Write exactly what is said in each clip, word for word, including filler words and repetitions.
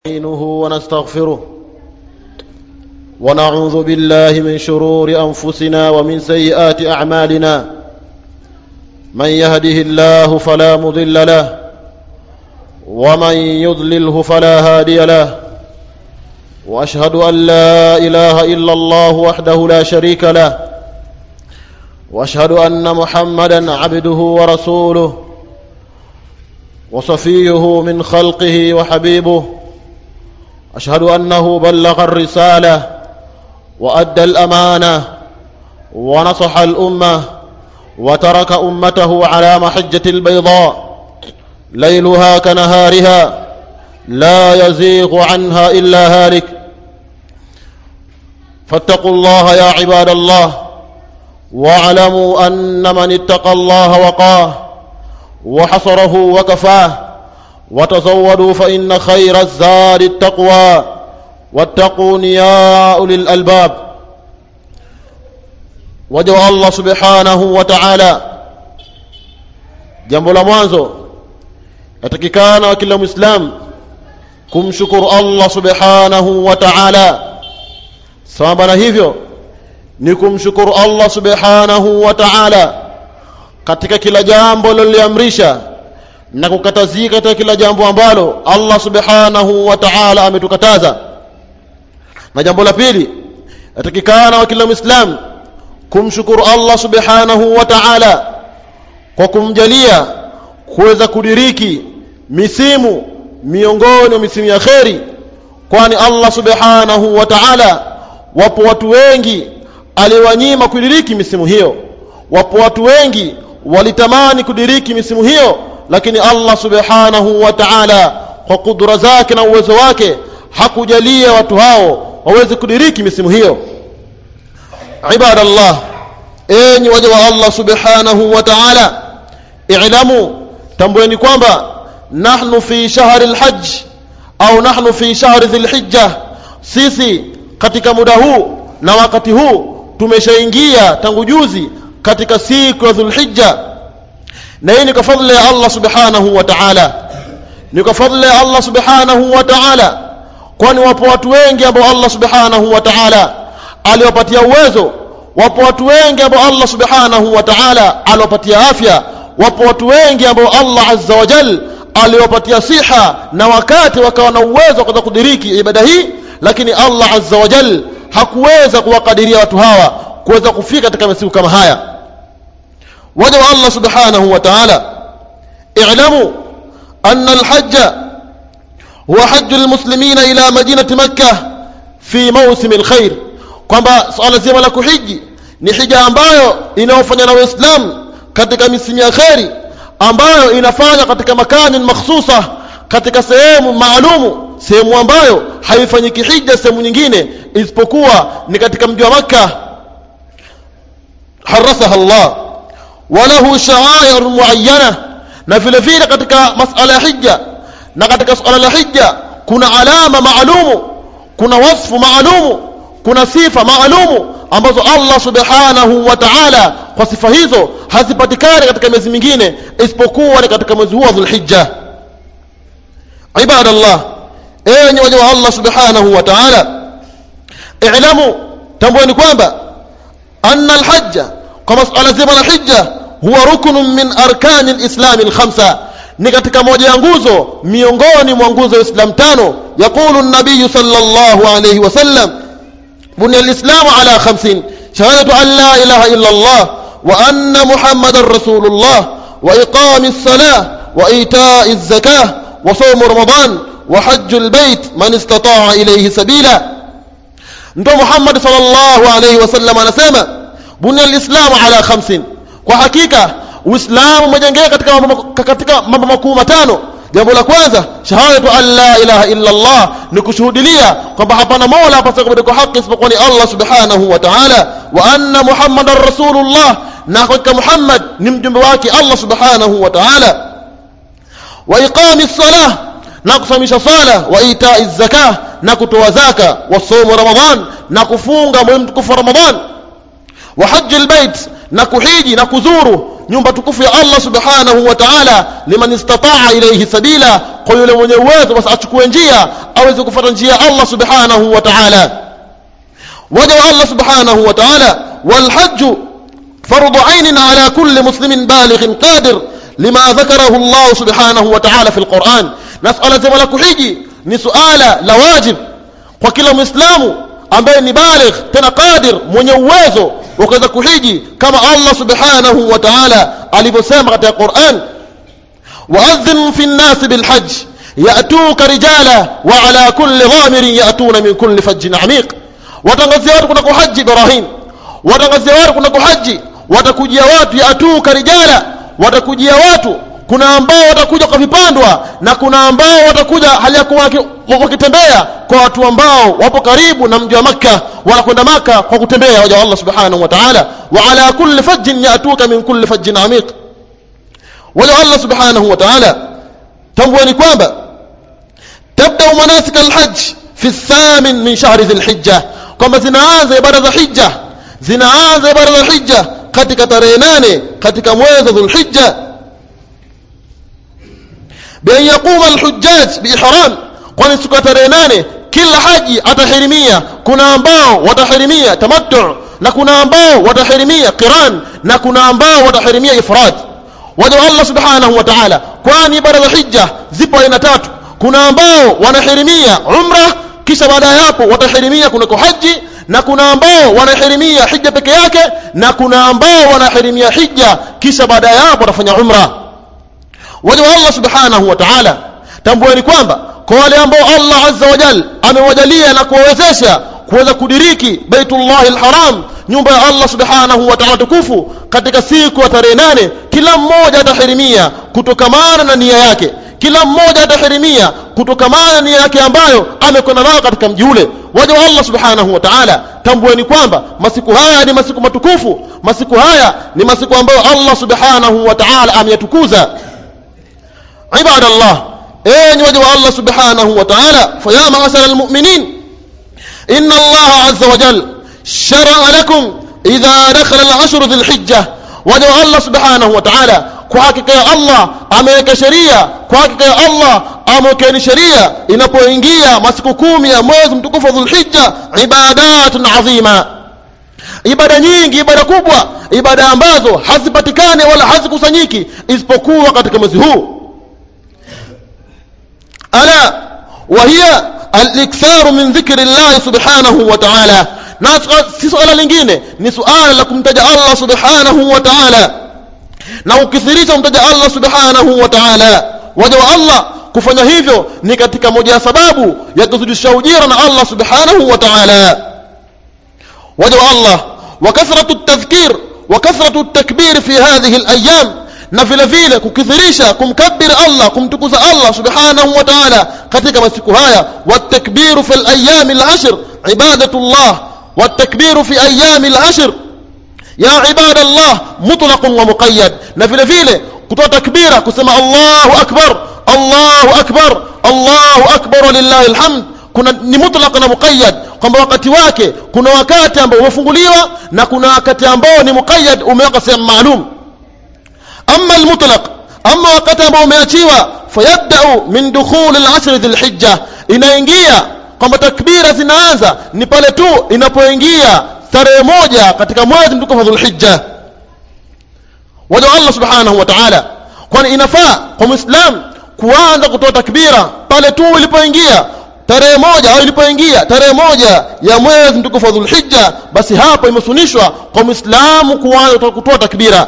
نستعينه ونستغفره ونعوذ بالله من شرور أنفسنا ومن سيئات أعمالنا. من يهده الله فلا مضل له ومن يضلله فلا هادي له. وأشهد أن لا إله إلا الله وحده لا شريك له. وأشهد أن محمدا عبده ورسوله وصفيه من خلقه وحبيبه. أشهد أنه بلغ الرسالة وأدى الأمانة ونصح الأمة وترك أمته على محجة البيضاء ليلها كنهارها لا يزيغ عنها إلا هالك. فاتقوا الله يا عباد الله واعلموا أن من اتقى الله وقاه وحصره وكفاه. وتزودوا فإن خير الزاد التقوى واتقون يا أولي الألباب. وجه الله سبحانه وتعالى jambo la mwanzo yatakikana kila muislam kumshukuru Allah subhanahu wa ta'ala. Sababu na hivyo ni kumshukuru Allah subhanahu wa ta'ala katika kila jambo lililoamrisha na kukatazika katika kila jambo ambalo Allah subhanahu wa ta'ala ametukataza. Na jambo la pili yatakikana wa kila muislam kumshukuru Allah subhanahu wa ta'ala kwa kumjalia kuweza kudiriki misimu miongoni mwa misimu ya kheri, kwani Allah subhanahu wa ta'ala wapo watu wengi aliwanyima kudiriki misimu hiyo. Wapo watu wengi walitamani kudiriki misimu hiyo, lakini Allah subhanahu wa ta'ala kwa kudura zake na uwezo wake hakujalia watu hao waweze kudiriki misimu hiyo. Ibadallah, enyi waja wa Allah subhanahu wa ta'ala, i'lamu, tambueni kwamba nahnu fi shahri al-hajj au nahnu fi shahri dhil-hijja, sisi katika muda huu na wakati huu tumeshaingia tangu juzi katika siku ya dhul-hijja. Na hii ni kwa fadhila ya Allah subhanahu wa ta'ala, ni kwa fadhila ya Allah subhanahu wa ta'ala, kwani wapo watu wengi ambao Allah subhanahu wa ta'ala aliwapatia uwezo. Wapo watu wengi ambao Allah subhanahu wa ta'ala aliwapatia afya. Wapo watu wengi ambao Allah azza wa jal aliwapatia siha na wakati wakawa na uwezo wa kudiriki ibada hii, lakini Allah azza wa jal hakuweza kuwakadiria watu hawa kuweza kufika katika masiku kama haya. Waja wa Allah subhanahu wa ta'ala, i'lamu anna al-hajj huwa hajj al-muslimin ila madinati Makkah fi mawsim al-khair, kwamba swala zima la kuhiji ni hija ambayo inaofanywa na Waislamu katika misimu ya khairi, ambayo inafanya katika makani makhsusa, katika sehemu maalumu, sehemu ambayo haifanyiki hija sehemu nyingine isipokuwa ni katika mji wa Makkah. harasaha Allah walahu sha'air muayyana, na vile vile katika masala ya hija na katika swala la hija kuna alama maalumu, kuna wasfu maalumu, kuna sifa maalumu ambazo Allah subhanahu wa ta'ala kwa sifa hizo hazipatikani katika miezi mingine isipokuwa ni katika mwezi huu wa Dhulhijja. Ibadallah, enyi waja wa Allah subhanahu wa ta'ala, i'lamu, tambueni kwamba anna al-hajja, kwa masala zima la hija, huwa ruknun min arkani al-islam al-khamsa, ni katika moja ya nguzo miongoni mwa nguzo za Islam tano. Yaqulu an-nabiy sallallahu alayhi wasallam, bunya al-islam ala khamsin: shahadatu an la ilaha illa Allah wa anna muhammadar rasulullah wa iqami as-salah wa ita'i az-zakah wa sawm ramadan wa hajj al-bayt man istata'a ilayhi sabila. Mtume Muhammad sallallahu alayhi wasallam anasema bunya al-islam ala khamsin, kwa hakika Uislamu umejengeka katika mambo katika mambo makuu matano. Jambo la kwanza, shahadatu an la ilaha illa Allah, ni kushuhudia kwamba hapana mola apasaye kwa haki isipokuwa ni Allah subhanahu wa ta'ala, wa anna muhammadar rasulullah, na kwa Muhammad ni mjumbe wake Allah subhanahu wa ta'ala, wa iqami as-salah, na kusamisha sala, wa ita'i az-zakah, na kutoa zaka, wa sawm ramadan, na kufunga mwezi mtukufu Ramadhan, wa hajj al-bayt, na kuhiji na kuzuru nyumba tukufu ya Allah subhanahu wa ta'ala, liman istata'a ilayhi sabila, kwa yule mwenye uwezo basi achukue njia aweze kufuata njia Allah subhanahu wa ta'ala. Waja wa Allah subhanahu wa ta'ala, wal hajj fardu 'ainin 'ala kulli muslimin balighin qadir lima dhakarahu Allah subhanahu wa ta'ala fi al-Qur'an. Nas'ala zima la kuhiji ni suala la wajib kwa kila muislamu ambaye ni baligh tena qadir, mwenye uwezo wa kuweza kuhiji, kama Allah subhanahu wa ta'ala alivyosema katika Qur'an, wa'adhin fi an-nas bil hajj ya'tuka rijala wa 'ala kulli dhamirin ya'tuna min kulli fajjin 'amiq. Watangazia watu kuna kuhaji Ibrahim, watangazia watu kuna kuhaji, watakujia watu ya'tuka rijala, watakujia watu, kuna ambao watakuja kwa vipandwa na kuna ambao watakuja hali ya kuwa wakitembea, kwa watu ambao wapo karibu na mji wa Makkah wanakwenda Makkah kwa kutembea. Waja Allah subhanahu wa ta'ala, wa ala kulli fajjin ya'tuka min kulli fajjin 'amiq. Waja Allah subhanahu wa ta'ala, tambueni kwamba tabda manasik al-hajj fi ath-thamin min shahr dhil-hijja, kwamba zinaanza ibada za hija, zinaanza ibada za hija katika tarehe nane katika mwezi wa Dhul-Hijja, bi an yaquma al-hujjaj bi ihram, kwani siku ya tarehe nane kila haji atahirimia. Kuna ambao watahirimia tamattu na kuna ambao watahirimia qiran na kuna ambao watahirimia ifrad. Waja Allah subhanahu wa ta'ala, kwani ibada za hija zipo aina tatu. Kuna ambao wanahirimia umra kisha baada ya hapo watahirimia kunako haji, na kuna ambao wanahirimia hija peke yake, na kuna ambao wanahirimia hija kisha baada ya hapo watafanya umra. Waja Allah subhanahu wa ta'ala, tambueni kwamba kwa wale ambao Allah azza wa jalla amewajalia na kuwawezesha kuweza kudiriki Baitullah al-Haram, nyumba ya Allah subhanahu wa ta'ala tukufu, katika siku ya tarehe nane, kila mmoja atahirimia kutokamana na nia yake, kila mmoja atahirimia kutokamana na nia yake ambayo amekwenda nayo katika mji ule. Waja wa Allah subhanahu wa ta'ala, tambueni kwamba masiku haya ni masiku matukufu, masiku haya ni masiku ambayo Allah subhanahu wa ta'ala ameyatukuza. Ibadallah, enyi waja wa Allah subhanahu wa ta'ala, fa ya ma'ashara al-mu'minin, inna Allah azza wa jalla shara'a lakum idha dakhala al-ashru dhil-hijja. Waja wa Allah subhanahu wa ta'ala, kwa hakika ya Allah ameweka sheria, kwa hakika ya Allah ameweka sheria inapoingia masiku kumi ya mwezi mtukufu wa Dhul-Hijja, ibadatun azima, ibada nyingi, ibada kubwa, ibada ambazo hazipatikani wala hazikusanyiki isipokuwa katika mwezi huu. Ala wa hiya al-iktharu min dhikri Allah subhanahu wa ta'ala. Na si suala lingine, ni suala la kumtaja Allah subhanahu wa ta'ala na ukithirisha kumtaja Allah subhanahu wa ta'ala. Waja wa Allah kufanya hivyo ni katika moja ya sababu ya kuzidisha ujira na Allah subhanahu wa ta'ala. Waja wa Allah, wa kathratu at-tadhkir wa kathratu at-takbir fi hadhihi al-ayyam, na vile vile kukithirisha kumkabir Allah, kumtukuza Allah subhanahu wa ta'ala katika masiku haya. Wat-takbiru fi al-ayyam al-ashr ibadatullah, wat-takbiru fi ayyam al-ashr ya ibadallah mutlaqun wa muqayyad, na vile vile kutoa takbira kusema Allahu akbar, Allahu akbar, Allahu akbar walillahi alhamd, kuna ni mutlaq na muqayyad, kwamba wakati wake kuna wakati ambao umefunguliwa na kuna wakati ambao ni muqayyad, umeweka sehemu maalum. Amma almutlaq, amma wakati ambao umeachiwa, fayabda'u min dukhul al-ashr dhil-hijja, inaingia kwamba takbira zinaanza ni pale tu inapoingia tarehe moja katika mwezi mtukufu wa Dhul-Hijja. Waja Allah subhanahu wa ta'ala, kwani inafaa kwa Muislam kuanza kutoa takbira pale tu ilipoingia tarehe moja au ilipoingia tarehe moja ya mwezi mtukufu wa Dhul-Hijja, basi hapo imesunishwa kwa Muislamu kuanza kutoa takbira.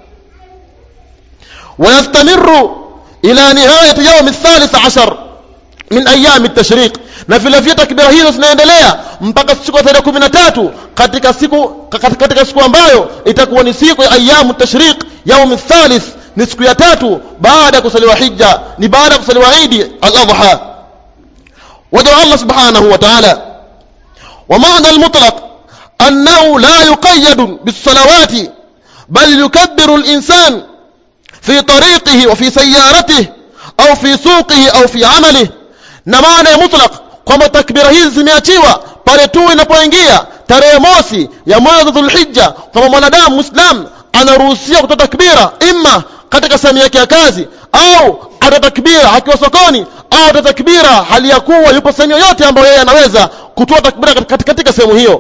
ويستمر إلى نهاية يوم الثالث عشر من أيام التشريق, na vile vile takbira hizo zinaendelea mpaka siku ya tarehe kumi na tatu katika siku katika siku ambayo itakuwa ni siku ya ayyamu tashriq, yaum al-thalith, ni siku ya tatu baada ya kusaliwa hija, ni baada ya kusaliwa Eid al-Adha. Waja Allah subhanahu wa ta'ala, wa ma'na al-mutlaq annahu la yuqayyad bis-salawati bal yukabbiru al-insan fi tariqihi wa fi sayyaratihi au fi suqihi au fi amalihi. Na maana ya mutlaq kwamba takbira hizi zimeachiwa pale tu inapoingia tarehe mosi ya mwezi Dhul-Hijja, kwamba mwanadamu Muislam anaruhusiwa kutoa takbira imma katika sehemu yake ya kazi, au atatakbira akiwa sokoni, au atatakbira hali ya kuwa yupo sehemu yote ambayo yeye anaweza kutoa takbira katika, katika sehemu hiyo.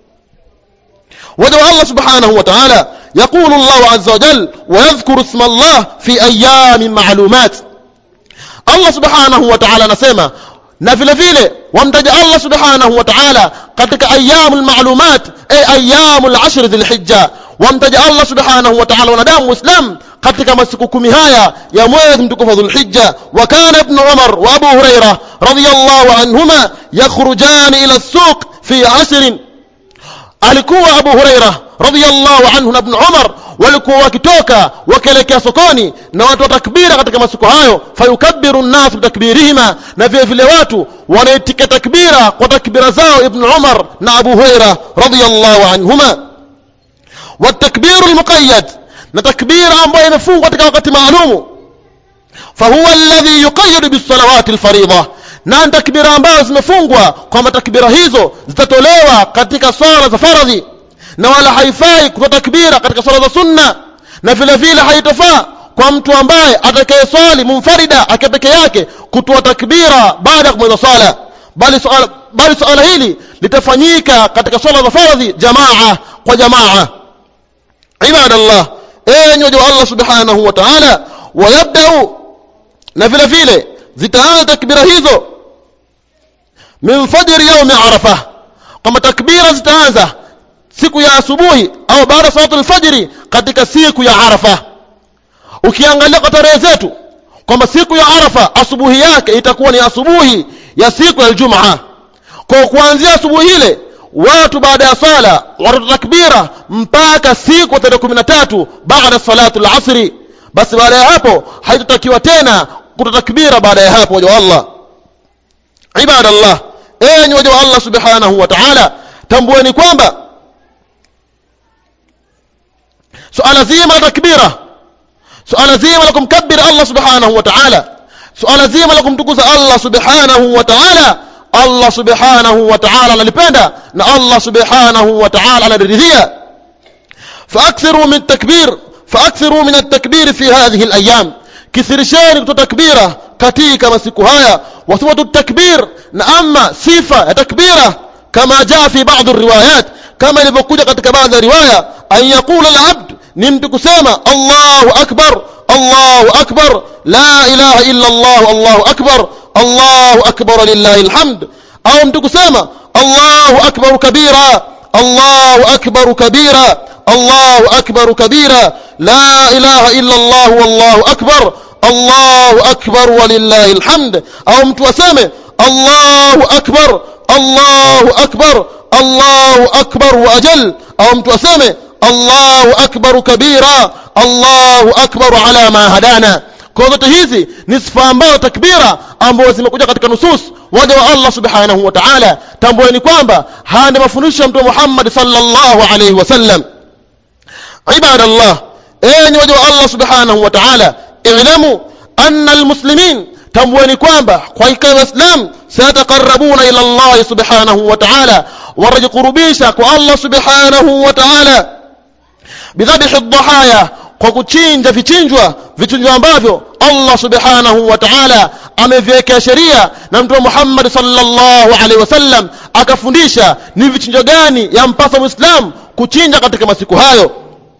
Wajua Allah subhanahu wa ta'ala يقول الله عز وجل ويذكر اسم الله في أيام معلومات. Allah subhanahu wa ta'ala anasema na vile vile wamtaja Allah subhanahu wa ta'ala katika ayyamul ma'lumat, ay ayyamul ashr dhulhijja. Wamtaja Allah subhanahu wa ta'ala wanadamu muislam katika masiku kumi haya ya mwezi mtukufu dhulhijja. Wa kana ibn Umar wa Abu Hurairah radiyallahu anhuma yakhrujan ila as-suq fi asr. Alikuwa Abu Hurairah radiyallahu anhu na ibn Umar walikuwa wakitoka wakielekea sokoni na watu watakbira katika masiku hayo, fayukabbiru an-nas bitakbirihima, na vile vile watu wanaitika takbira kwa takbira zao ibn Umar na Abu Hurairah radiyallahu anhuma. Wa takbiru al-muqayyad, na takbira ambayo imefungwa katika wakati maalum, fa huwa alladhi yuqayyad bis-salawati al-fariḍah, na takbira ambazo zimefungwa kwamba takbira hizo zitatolewa katika swala za faradhi, na wala haifai kutoa takbira katika swala za sunna, na vile vile haitofaa kwa mtu ambaye atakayeswali munfarida akipeke yake kutoa takbira baada ya kumaliza swala, bali swala bali swala hili litafanyika katika swala za faradhi jamaa kwa jamaa. Ibadallah, enyi waja wa Allah subhanahu wa ta'ala, wayabda'u, na vile vile zitaanza takbira hizo min fajr yawm Arafah, kama takbira zitaanza siku ya asubuhi au baada salatu al-fajr katika siku ya Arafa. Ukiangalia kwa tarehe zetu kwamba siku ya Arafa asubuhi yake itakuwa ni asubuhi ya siku ya Ijumaa. Kwa kuanzia asubuhi ile watu baada ya sala watatakbira mpaka siku ya tarehe kumi na tatu baada salatu al-asr. Basi baada ya hapo haitatakiwa tena kutakbira baada ya hapo. Waja Allah, ibadallah, enyi waja wa Allah subhanahu wa ta'ala, tambueni kwamba suala zima la takbira, suala zima la kumkabbir Allah subhanahu wa ta'ala, suala zima la kumtukuza Allah subhanahu wa ta'ala, Allah subhanahu wa ta'ala analipenda na Allah subhanahu wa ta'ala anaridhia. Faakthiru min takbir faakthiru min at-takbir fi hadhihi al-ayyam, kisirisheni kutoa takbira katika masiku haya. Wa thubatu at-takbir, na amma sifa ya takbira kama jaa fi ba'd ar-riwayat, kama ilivyokuja katika baadhi ya riwaya, an yaqula al-'abd, ni mtu kusema Allahu akbar Allahu akbar la ilaha illa Allah Allahu akbar Allahu akbar lillahi alhamd, au mtu kusema Allahu akbar kabira Allahu akbar kabira Allahu akbar kabira la ilaha illa Allah wallahu akbar Allahu akbar walillahi alhamd, au mtu aseme Allahu akbar Allahu akbar Allahu akbar wa ajal, au mtu aseme Allahu akbar kabira Allahu akbar ala ma hadana. Kwa zote hizi ni sifa ambazo takbira ambazo zimekuja katika nusus. Waja wa Allah subhanahu wa ta'ala, tambueni kwamba haya ni mafundisho ya Mtume Muhammad sallallahu alayhi wasallam. Ibadallah, enyi waja wa Allah subhanahu wa ta'ala, i'lamu anna almuslimin, tambueni kwamba kwa hakika waislamu sayataqarrabuna ila Allah subhanahu wa ta'ala, warajikurubisha kwa Allah subhanahu wa ta'ala bidhabihi ad-dhahaya, kwa kuchinja vichinjwa vichinjwa ambavyo Allah subhanahu wa ta'ala ameviweka sheria na Mtume Muhammad sallallahu alaihi wasallam akafundisha ni vichinjwa gani yampasa muislam kuchinja katika masiku hayo.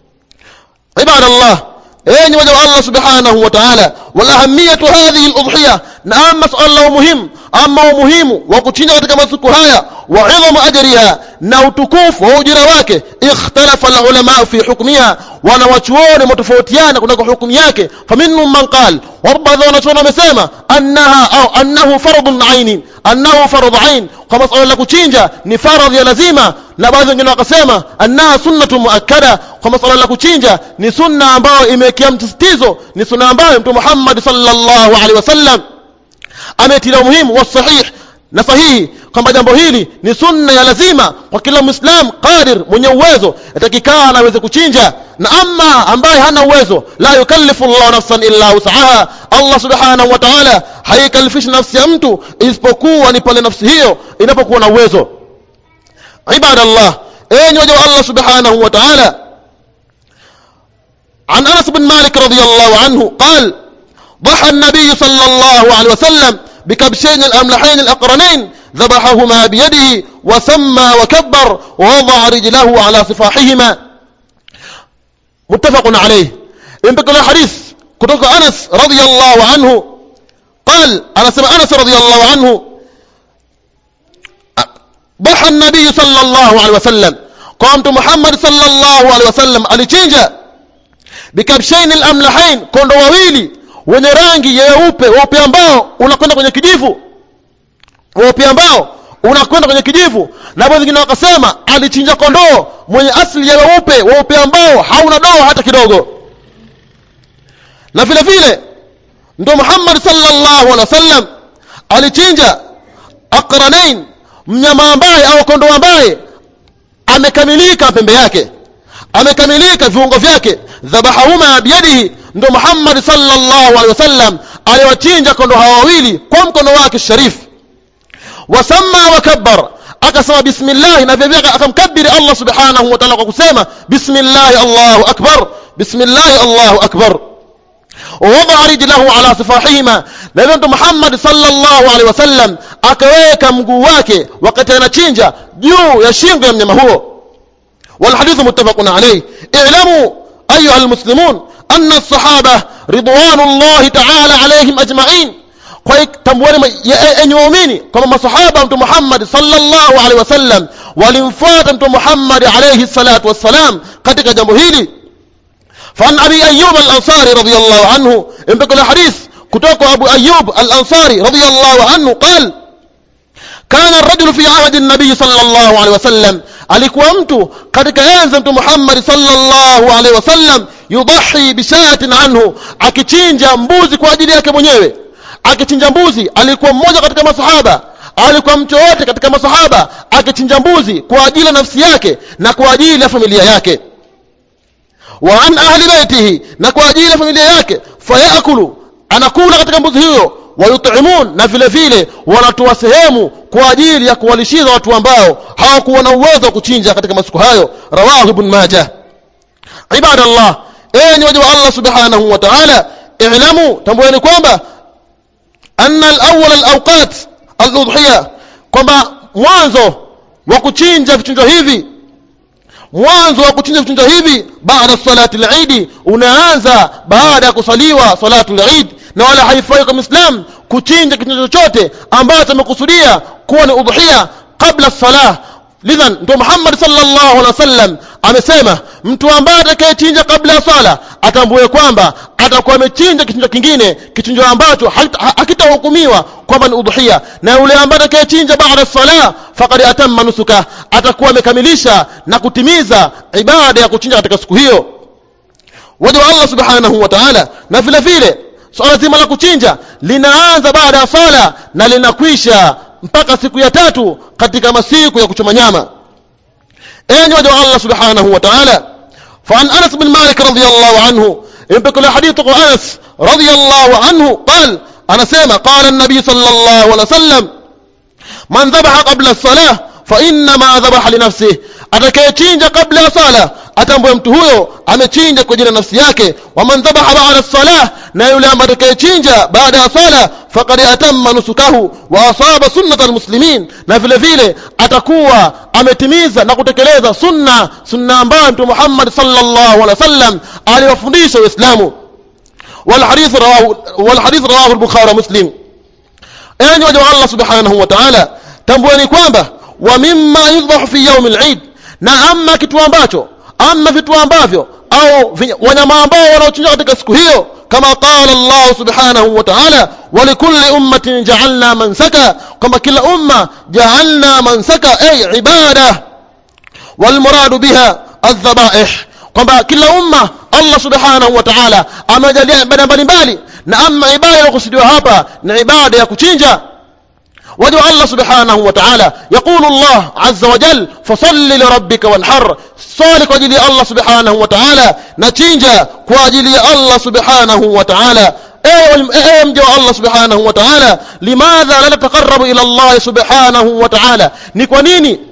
Ibadallah, enyi waja wa Allah subhanahu wa ta'ala, wala ahamiyatu hadhihi al-udhiyah, na amma suala muhimu amma muhimu wa kuchinja katika masiku haya, wa idhamu ajriha, na utukufu wa ujira wake. Ikhtalafa al-ulama fi hukmiha, wana wachuoni mtofautiana kunako hukumu yake. Faminhum man qala, wabadhi wanachuoni wamesema annaha au annahu fardun aini, annahu fardhu ain, kama swala la kuchinja ni faradhi ya lazima, na baadhi wengine wakasema annaha sunnatu muakkada, kama swala la kuchinja ni sunna ambayo imewekea msisitizo, ni sunna ambayo Mtume Muhammad sallallahu alaihi wasallam ametilia muhimu. Wa sahih, na sahihi kwamba jambo hili ni sunna ya lazima kwa kila muislam qadir, mwenye uwezo atakikana aweze kuchinja. Na amma ambaye hana uwezo, la yukallifu Allah nafsan illa wus'aha, Allah subhanahu wa ta'ala haikalifishi nafsi ya mtu isipokuwa ni pale nafsi hiyo inapokuwa na uwezo. Ibadallah, enyi waja wa Allah subhanahu wa ta'ala, عن أنس بن مالك رضي الله عنه قال ضحى النبي صلى الله عليه وسلم بكبشين الأملحين الأقرنين ذبحهما بيده وسمى وكبر ووضع رجله على صفاحهما متفق عليه. انتقل الحديث كتوك أنس رضي الله عنه قال أنس أنس رضي الله عنه ضحى النبي صلى الله عليه وسلم قامت محمد صلى الله عليه وسلم alichinja bikabshain al-amlahain kondo wawili wenye rangi nyeupe weupe ambao unakwenda kwenye kijivu weupe ambao unakwenda kwenye kijivu na baadhi wengine wakasema alichinja kondoo mwenye asili ya weupe weupe ambao hauna doa hata kidogo. Na vile vile ndo Muhammad sallallahu alaihi wasallam alichinja aqranain mnyama ambaye au kondoo ambaye amekamilika pembe yake amekamilika viungo vyake dhabahuma biyadihi ndo Muhammad sallallahu alaihi wasallam aliwachinja kondoo hawa wawili kwa mkono wake sharif. Wasamma wakabbar akasema bismillah na vile akamkabiri Allah subhanahu wa ta'ala kwa kusema bismillah Allahu akbar bismillah Allahu akbar ووضع رجله على صفاحهما na ndo Muhammad sallallahu alaihi wasallam akaweka mguu wake wakati anachinja juu ya shingo ya mnyama huo. والحديث متفق عليه. اعلموا ايها المسلمون ان الصحابه رضوان الله تعالى عليهم اجمعين kwa tambueni enyi waumini kama masahaba mtu Muhammad sallallahu alaihi wasallam walimfuata mtu Muhammad alayhi salatu wassalam katika jambo hili. فعن أبي أيوب الأنصاري رضي الله عنه انتقل الحديث كتوك أبو أيوب الأنصاري رضي الله عنه قال كان الرجل في عهد النبي صلى الله عليه وسلم alikuwa mtu katika enzi mtu Muhammad sallallahu alaihi wasallam yudhi bishatin anhu akichinja mbuzi kwa ajili yake mwenyewe akichinja mbuzi. Alikuwa mmoja katika masahaba alikuwa mtu wote katika masahaba akichinja mbuzi kwa ajili ya nafsi yake na kwa ajili ya familia yake wa an ahli baitihi na kwa ajili ya familia yake fayakulu anakula katika mbuzi hiyo wayut'imun na vile vile wanatoa sehemu kwa ajili ya kuwalishiza watu ambao hawakuwa na uwezo wa kuchinja katika masiku hayo. Rawahu ibn Majah. Ibadallah, enyi waja wa Allah subhanahu wa ta'ala, i'lamu tambueni kwamba anna al-awwal al-awqat al-udhiyah kwamba mwanzo wa kuchinja vichinjo hivi mwanzo wa kuchinja vichinjo hivi baada salati al-Eid unaanza baada ya kusaliwa salatu al-Eid na wala haifai kwa Muislam kuchinja kichinjo chochote ambacho amekusudia kuwa ni udhiyah kabla salah. Lidhan ndo Muhammad sallallahu alaihi wasallam amesema mtu ambaye atakayechinja kabla ya sala atambue kwamba atakuwa amechinja kichinjo kingine kichinjo ambacho hakitahukumiwa kwamba ni udhiyah, na yule ambaye atakayechinja baada ya sala faqad atamma nusuka atakuwa amekamilisha na kutimiza ibada ya kuchinja katika siku hiyo. Waja Allah subhanahu wa ta'ala. Na vile vile swala zima la kuchinja linaanza baada ya sala na linakwisha mpaka siku ya tatu katika masiku ya kuchoma nyama. Enyi waja Allah subhanahu wa ta'ala, فعن أنس بن مالك رضي الله عنه انتقل حديث أنس رضي الله عنه قال أنا سيما قال النبي صلى الله عليه وسلم من ذبح قبل الصلاة فإنما ذبح لنفسه atakayechinja kabla ya sala atambue mtu huyo amechinja kwa ajili ya nafsi yake. Wa man dhabaha ba'da as-salah na yule ambaye atakayechinja baada ya sala faqad atamma nusukahu wa asaba sunnata al-muslimin, na vile vile atakuwa ametimiza na kutekeleza sunna sunna ambayo Mtume Muhammad sallallahu alaihi wasallam aliwafundisha Waislamu. wal hadith rawahu wal hadith rawahu al-Bukhari wa Muslim. Enyi waja wa Allah subhanahu wa ta'ala, tambueni kwamba wa mimma yudhahu fi yawm al-Eid, na amma kitu ambacho amma vitu ambavyo au wanyama ambao wanaochinja katika siku hiyo kama qala Allah subhanahu wa ta'ala wa likulli ummatin ja'alna mansaka, kama kila umma ja'alna mansaka ay ibada wal muradu biha adh-dhabaih, kwamba kila umma Allah subhanahu wa ta'ala amejalia ibada mbalimbali, na amma ibada iliyokusudiwa hapa ni ibada ya kuchinja. وجه الله سبحانه وتعالى يقول الله عز وجل فصل لربك وانحر، صالح وجل الله سبحانه وتعالى نتيجة وجل الله سبحانه وتعالى. ايه مجو الله سبحانه وتعالى لماذا لا نتقرب الى الله سبحانه وتعالى؟ ni kwa nini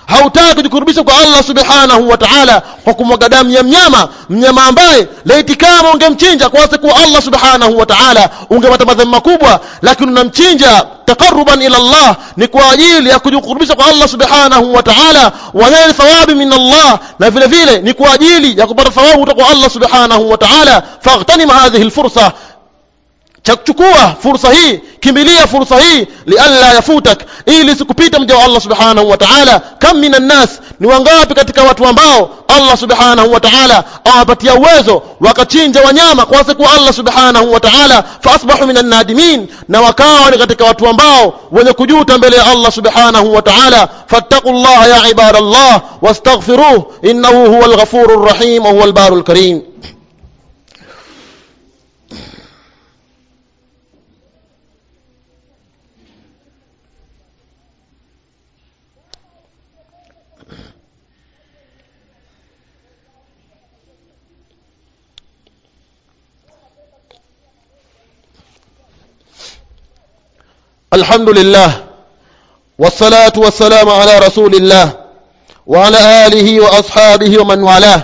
hautaki kujikurubisha kwa Allah subhanahu wa ta'ala kwa kumwaga damu ya mnyama, mnyama ambaye laiti kama ungemchinja kwa siku Allah subhanahu wa ta'ala ungepata madhambi makubwa, lakini unamchinja taqarruban ila Allah, ni kwa ajili ya kujikurubisha kwa Allah subhanahu wa ta'ala, wa nail thawabi min Allah, na vile vile ni kwa ajili ya kupata thawabu kutoka kwa Allah subhanahu wa ta'ala. Faghtanim hadhihi alfursa, chukua fursa hii, kimbilia fursa hii, lialla yafutak, ili sikupita mja wa Allah subhanahu wa ta'ala. Kam minan nas, ni wangapi katika watu ambao Allah subhanahu wa ta'ala awapatia uwezo wakachinja wanyama kwa siku Allah subhanahu wa ta'ala, fa asbahu minan nadimin, na wakawa ni katika watu ambao wenye kujuta mbele ya Allah subhanahu wa ta'ala. fattaqullaha ya ibadallah wastaghfiruh innahu huwal ghafurur rahim wa huwal barul karim. الحمد لله والصلاة والسلام على رسول الله وعلى آله وأصحابه ومن والاه.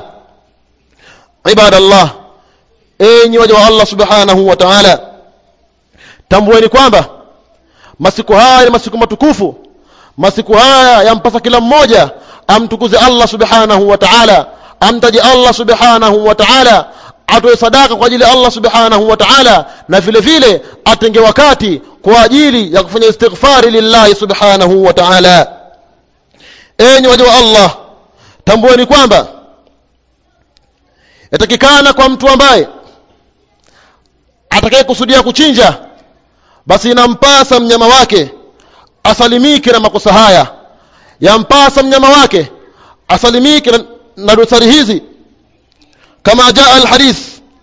عباد الله, enyi waja wa Allah subhanahu wa ta'ala, tambueni kwamba masiku haya ni masiku matukufu. Masiku haya yampasa kila mmoja amtukuze Allah subhanahu wa ta'ala, amtaji Allah subhanahu wa ta'ala, atoe sadaka kwa ajili ya Allah subhanahu wa ta'ala, na vile vile atenge wakati kwa ajili ya kufanya istighfari lillahi subhanahu wa ta'ala. Enyi waja wa Allah, tambueni kwamba yatakikana kwa mtu ambaye atakayekusudia kuchinja, basi inampasa mnyama wake asalimike na makosa haya. Yampasa mnyama wake asalimike na, na dosari hizi, kama jaa alhadith,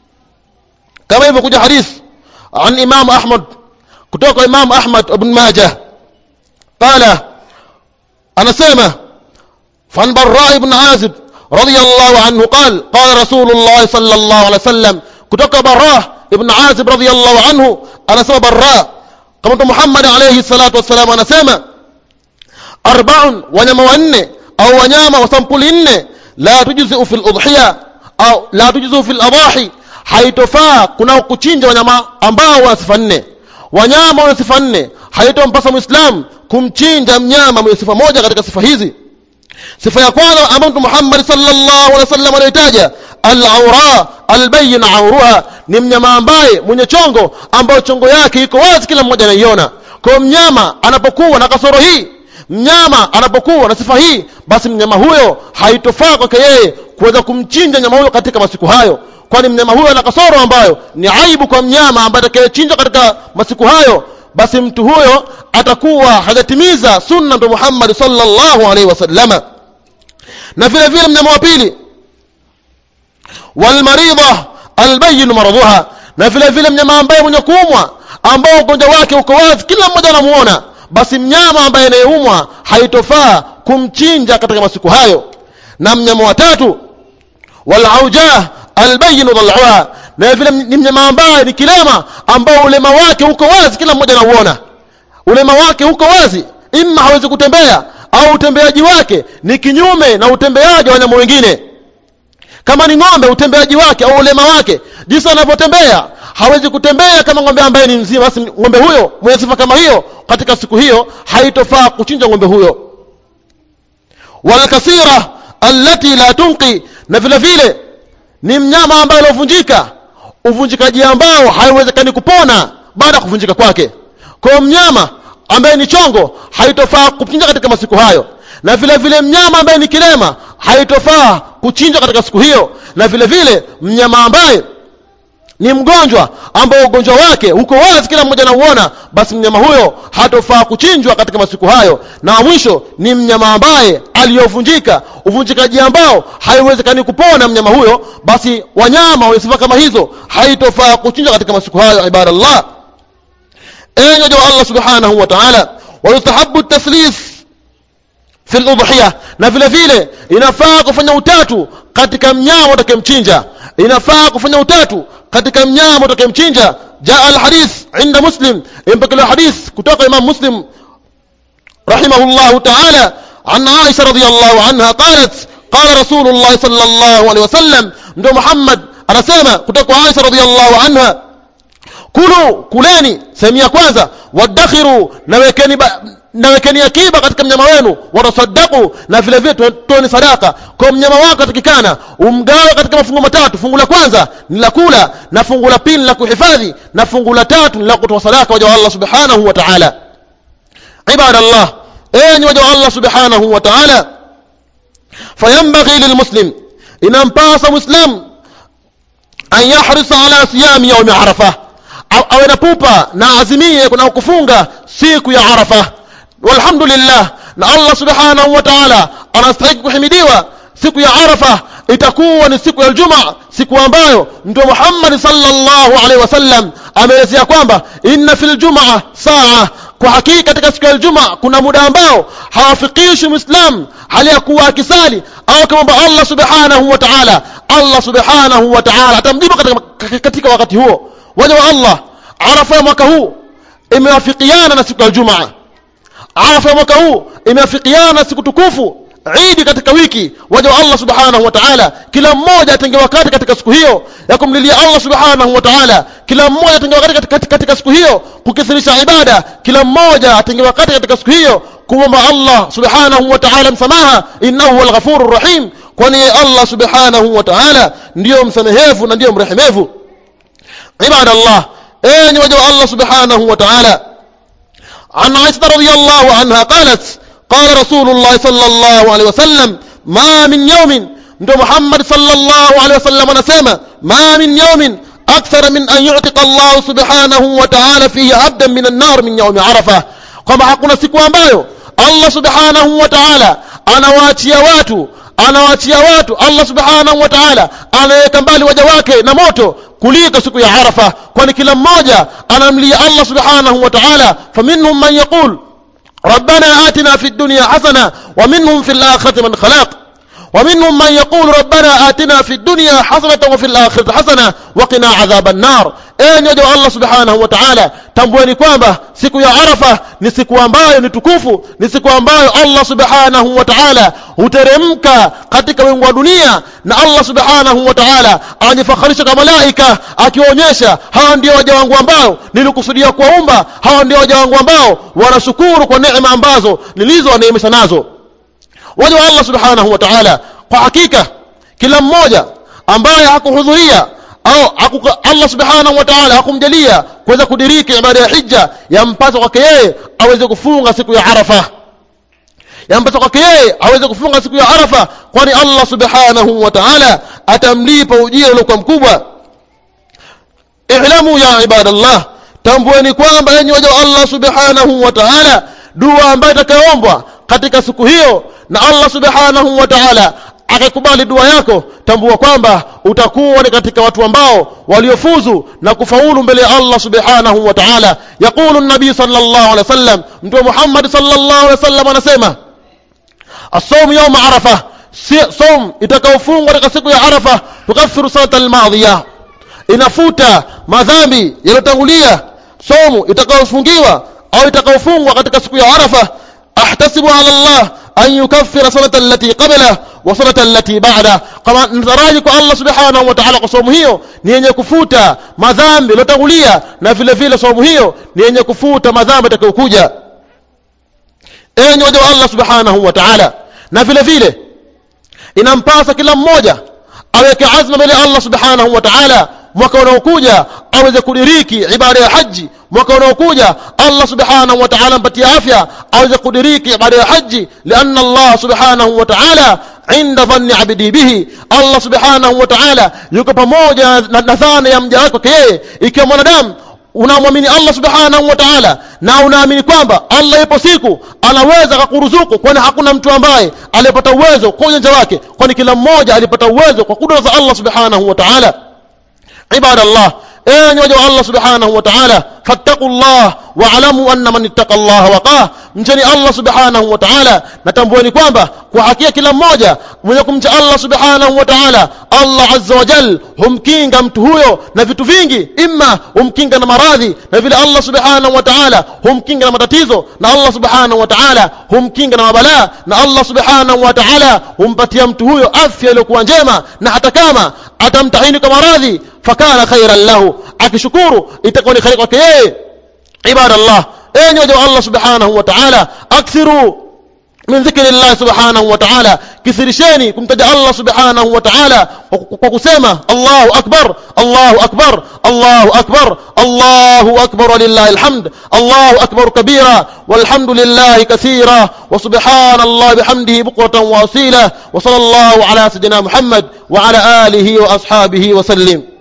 kama imekuja hadith an Imam Ahmad, kutoka Imam Ahmad ibn Majah, qala, anasema, fan Barra ibn Azib radiyallahu anhu qala qala Rasulullah sallallahu alaihi wasallam, kutoka Barra ibn Azib radiyallahu anhu anasema Barra, kama Muhammad alayhi salatu wasallam anasema, arba'un, wanyama wanne au wanyama wa sampuli nne, la tujzu fil udhiya au la tujzu fil adahi, haitofaa kuna kuchinja wanyama ambao wana sifa nne. Wanyama wana sifa nne, haitompasa Muislam kumchinja mnyama mwenye sifa moja katika sifa hizi. Sifa ya kwanza ambayo Muhammad sallallahu alaihi wasallam alitaja, al-awra al-bayyin awruha, ni mnyama ambaye mwenye chongo ambao chongo yake iko wazi, kila mmoja anaiona. Kwa mnyama anapokuwa na kasoro hii, mnyama anapokuwa na sifa hii, basi mnyama huyo haitofaa kwake yeye kuweza kumchinja mnyama huyo katika masiku hayo, kwani mnyama huyo ana kasoro ambayo ni aibu kwa mnyama ambaye atakayechinja katika masiku hayo. Basi mtu huyo atakuwa hajatimiza sunna ya Muhammad sallallahu alaihi wasallam. Na vile vile mnyama wa pili, wal marida albayyin maradhuha, na vile vile mnyama ambaye mwenye kuumwa ambao ugonjwa wake uko wazi, kila mmoja anamuona, basi mnyama ambaye anayeumwa haitofaa kumchinja katika masiku hayo. Na mnyama wa tatu, wal auja albayyin dhal'uha, na vile ni mnyama ambaye ni kilema ambao ulema wake uko wazi, kila mmoja anauona. Ulema wake uko wazi, imma hawezi kutembea au utembeaji wake ni kinyume na utembeaji wa wanyama wengine. Kama ni ng'ombe, utembeaji wake au ulema wake, jinsi anavyotembea, hawezi kutembea kama ng'ombe ambaye ni mzima. Basi ng'ombe huyo mwenye sifa kama hiyo katika siku hiyo haitofaa kuchinja ng'ombe huyo. Wal kasira allati la tunqi, na vile vile ni mnyama ambaye alovunjika, uvunjikaji ambao haiwezekani kupona baada ya kuvunjika kwake. Kwa mnyama ambaye ni chongo haitofaa kuchinja katika masiku hayo. Na vile vile mnyama ambaye ni kilema haitofaa kuchinja katika siku hiyo. Na vile vile mnyama ambaye ni mgonjwa ambao ugonjwa wake uko wazi, kila mmoja anauona, basi mnyama huyo hatofaa kuchinjwa katika masiku hayo. Na mwisho ni mnyama ambaye aliyovunjika, uvunjikaji ambao haiwezekani kupona mnyama huyo, basi wanyama wa sifa kama hizo haitofaa kuchinjwa katika masiku hayo. Ibadallah, enyi waja wa Allah subhanahu wa ta'ala, wa yustahabbu at-taslis fi al-udhiyah, na vile vile inafaa kufanya utatu katika mnyama utakayemchinja. Inafaa kufanya utatu katika mnyama utakayemchinja. Jaa al-hadith inda Muslim, impokelewa hadith kutoka Imam Muslim rahimahullahu ta'ala, عن عائشة رضي الله عنها قالت قال رسول الله صلى الله عليه وسلم ndo Muhammad anasema kutoka Aisha radhiyallahu anha kulu kuleni sehemu ya kwanza wadakhiru nawekeni nawekeni akiba katika mnyama wenu watasaddaku na vile vile toeni sadaka kwa mnyama wako atakikana umgawe katika mafungu matatu fungu la kwanza ni la kula na fungu la pili la kuhifadhi na fungu la tatu ni la kutoa sadaka waja Allah subhanahu wa ta'ala ibadallah enyi waja Allah subhanahu wa ta'ala fayambaghi lilmuslim inampasa muslim an yahrisa ala siyami yawm arafah awe na pupa na azimie kuna kufunga siku ya Arafa walhamdulillah na Allah subhanahu wa ta'ala anastahili kuhimidiwa siku ya Arafa itakuwa ni siku ya Ijumaa siku ambayo ndio Muhammad sallallahu alaihi wasallam ameelezea kwamba inna fil jumaa saa kwa hakika katika siku ya Ijumaa kuna muda ambao hawafikishi muislam hali ya kuwa akisali au kama Allah subhanahu wa ta'ala Allah subhanahu wa ta'ala atamjibu katika, katika wakati huo waja wa Allah Arafa mwaka huu imewafikiana na siku ya Ijumaa Arafa mwaka huu imewafikiana na siku tukufu Eid katika wiki waja wa Allah subhanahu wa ta'ala kila mmoja atenge wakati katika siku hiyo ya kumlilia Allah subhanahu wa ta'ala kila mmoja atenge wakati katika, katika siku hiyo kukithirisha ibada kila mmoja atenge wakati katika siku hiyo kuomba Allah subhanahu wa ta'ala msamaha innahu wal ghafurur rahim kwani Allah subhanahu wa ta'ala ndio msamehevu na ndio mrehemevu ibadallah enyi waja wa Allah subhanahu wa ta'ala an Aisha radhiyallahu anha qalat قال رسول الله صلى الله عليه وسلم ما من يوم ndo Muhammad sallallahu alaihi wasallam anasema ma min yawmin akthar min an yu'tiqa Allah subhanahu wa ta'ala fihi 'abdan min an-nar min yawm Arafah kama hakuna siku ambayo Allah subhanahu wa ta'ala anawaachia watu anawaachia watu Allah subhanahu wa ta'ala anaweka mbali waja wake na moto kuliko siku ya Arafa kwani kila mmoja anamlia Allah subhanahu wa ta'ala faminhum man yaqul ربنا آتنا في الدنيا حسنة ومنهم في الآخرة من خلق ومنهم من يقول ربنا آتنا في الدنيا حسنة وفي الآخرة حسنة وقنا عذاب النار أين يدعو الله سبحانه وتعالى tambueni kwamba siku ya Arafa ni siku ambayo ni tukufu ni siku ambayo Allah subhanahu wa ta'ala huteremka katika wingu wa dunia na Allah subhanahu wa ta'ala anifakharisha kama malaika akionyesha hawa ndio waja wangu ambao nilikusudia kuwaumba hawa ndio waja wangu ambao wanashukuru kwa neema ambazo nilizowaneemesha nazo waja wa Allah subhanahu wa ta'ala kwa hakika kila mmoja ambaye hakuhudhuria au Allah subhanahu wa ta'ala hakumjalia kuweza kudiriki ibada ya hija yampasa kwake yeye aweze kufunga siku ya Arafa yampasa kwake yeye aweze kufunga siku ya Arafa kwani Allah subhanahu wa ta'ala atamlipa ujira uliokuwa mkubwa i'lamu ya ibadallah tambueni kwamba enyi waja wa Allah subhanahu wa ta'ala dua ambayo itakayoombwa katika siku hiyo na Allah subhanahu wa ta'ala akakubali dua yako tambua kwamba utakuwa ni katika watu ambao waliofuzu na kufaulu mbele ya Allah subhanahu wa ta'ala yaqulu an-nabi sallallahu alaihi wasallam mtume Muhammad sallallahu alaihi wasallam anasema as-sawm yawm arafah sawm itakaofungwa katika siku ya Arafa tukaffiru sanata al-madhiya inafuta madhambi yaliyotangulia somo itakaofungiwa au itakaofungwa katika siku ya Arafa ahtasibu ala Allah an yukaffira sanata allati qabla wa sanata allati ba'da kama nitaraji kwa Allah subhanahu wa ta'ala kwa somo hiyo ni yenye kufuta madhambi yaliyotangulia na vile vile somo hiyo ni yenye kufuta madhambi yatakayokuja enyi waja wa Allah subhanahu wa ta'ala na vile vile inampasa kila mmoja aweke azma mbele Allah subhanahu wa ta'ala mwaka unaokuja aweze kudiriki ibada ya haji mwaka unaokuja Allah subhanahu wa ta'ala mpatie afya aweze kudiriki ibada ya haji lianna Allah subhanahu wa ta'ala inda dhanni abdi bihi Allah subhanahu wa ta'ala yuko pamoja na dhana ya mja wake yeye ikiwa mwanadamu unamwamini Allah subhanahu wa ta'ala na unaamini kwamba Allah yupo siku anaweza kukuruzuku kwani hakuna mtu ambaye alipata uwezo kwa ujanja wake kwani kila mmoja alipata uwezo kwa kudra za Allah subhanahu wa ta'ala ibadallah enyi waja wa Allah subhanahu wa ta'ala, fattaqullah wa'lamu anna man ittaqallaha waqah, mcheni Allah subhanahu wa ta'ala, natambueni kwamba kwa hakika kila mmoja mwenye kumcha Allah subhanahu wa ta'ala, Allah azza wa jalla humkinga mtu huyo na vitu vingi, imma humkinga na maradhi, na vile Allah subhanahu wa ta'ala humkinga na matatizo, na Allah subhanahu wa ta'ala humkinga na mabalaa, na Allah subhanahu wa ta'ala humpatia mtu huyo afya iliyokuwa njema, na hata kama atamtahini kwa maradhi fakana khairan lahu, akishukuru itakuwa ni khair kwake yeye. Ibadallah, enyi waja wa Allah subhanahu wa ta'ala, akthiru min dhikri Allah subhanahu wa ta'ala, kisirisheni kumtaja Allah subhanahu wa ta'ala kwa kusema Allahu akbar, Allahu akbar, Allahu akbar, Allahu akbar walillahi alhamd, Allahu akbar kabira walhamdulillahi kathira wa subhanallahi bihamdihi bukratan wa asila, wa sallallahu ala sayyidina Muhammad wa ala alihi wa ashabihi wa sallim.